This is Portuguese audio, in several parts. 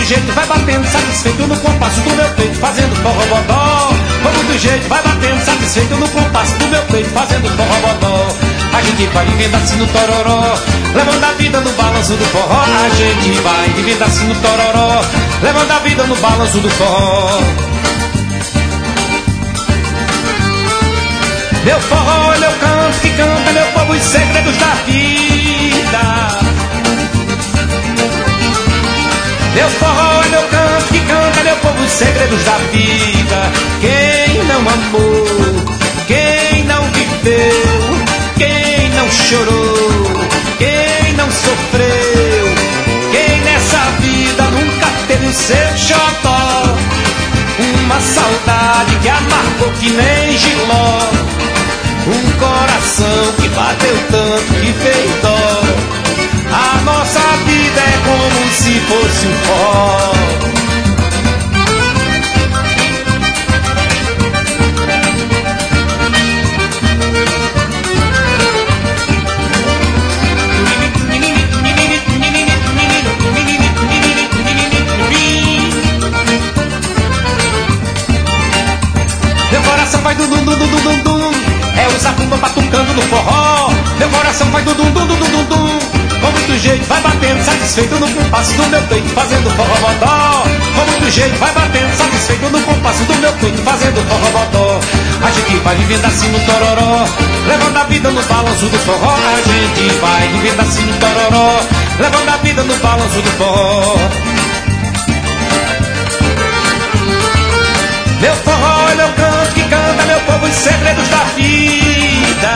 do jeito vai batendo satisfeito no compasso do meu peito, fazendo forró-bodó. Como do jeito vai batendo satisfeito no compasso do meu peito, fazendo forró-bodó. A gente vai vivendo assim no tororó, levando a vida no balanço do forró. A gente vai vivendo assim no tororó, levando a vida no balanço do forró. Meu forró, meu canto que canta, meu povo, os segredos da vida. Meu forró, meu canto que canta, meu povo, os segredos da vida. Quem não amou, quem não viveu, quem não chorou, quem não sofreu, quem nessa vida nunca teve o seu xodó. Uma saudade que amargou que nem giló, um coração que bateu tanto que fez dó. A nossa vida é como se fosse um forró. Meu coração vai dum dum dum dum dum dum, é o zabumba batucando no forró. Meu coração vai dum dum dum dum dum dum, com muito jeito vai batendo satisfeito no compasso do meu peito, fazendo forró-bodó. Com muito jeito vai batendo satisfeito no compasso do meu peito, fazendo forró-bodó. A gente vai vivendo assim no tororó, levando a vida no balanço do forró. A gente vai vivendo assim no tororó, levando a vida no balanço do forró. Meu forró é meu canto que canta, meu povo, os segredos da vida.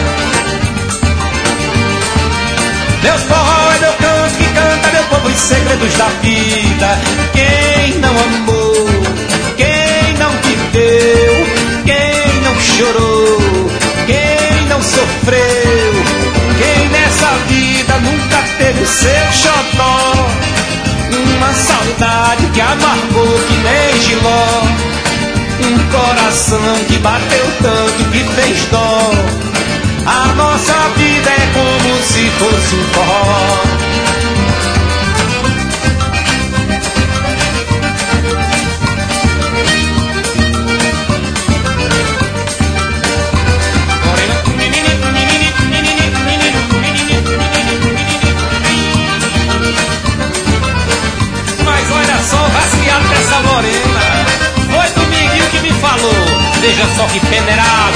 Meu forró é meu canto que canta, meu povo, os segredos da vida. Quem não amou, quem não viveu, quem não chorou, quem não sofreu, quem nessa vida nunca teve o seu xodó. Uma saudade que amargou que nem giló, um coração que bateu tanto que fez dó. A nossa vida é como se fosse um forró. Mas olha só o rasqueado dessa morena, foi Dominguinho que me falou. Veja só que peneira.